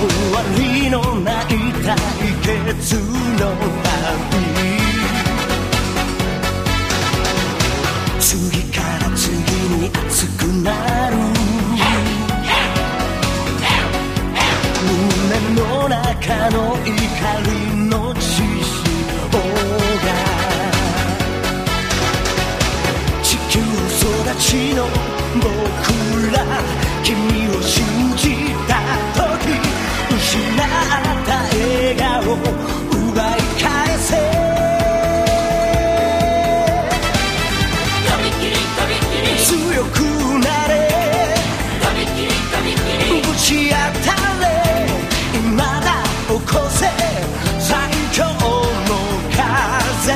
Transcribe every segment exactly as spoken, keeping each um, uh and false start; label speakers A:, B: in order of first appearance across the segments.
A: 終わりのない対決の旅、次から次に熱くなる胸の中の怒りの血潮が地球育ちの僕ら、君を信じた時失った笑顔奪い返せ、とびきりとびきり強くなれ、とびきりとびきりぶち当たれ、未だ起こせ最強の風、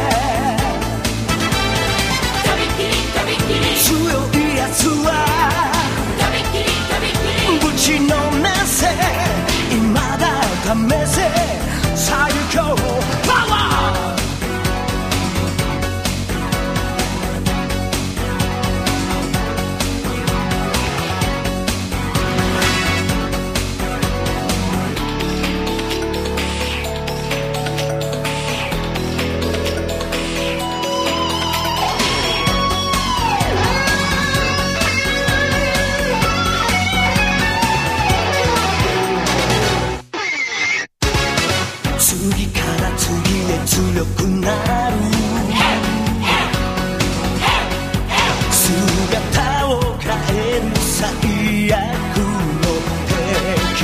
A: とびきりとびきり強いやつはとびきりとびきりぶちのめせ、未だ試せ最強パワー、次から次へ強くなる姿を変える最悪の敵、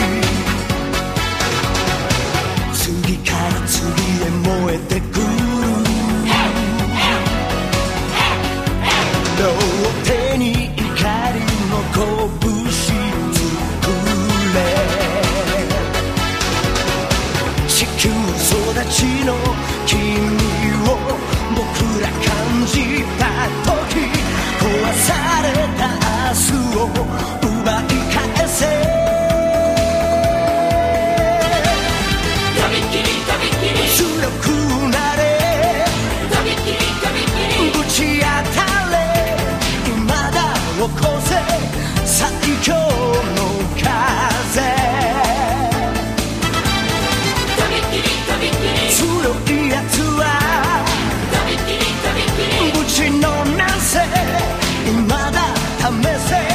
A: 次から次へ燃えてくる両手に怒りの拳作れ、地球育ちの君を僕ら感じた時、壊された明日を奪い返せ、とびきりとびきり強くなれ、とびきりとびきりぶち当たれ、未だ起こせ最強の風、強いやつはとびきりとびきりぶちのめせ、未だ試せ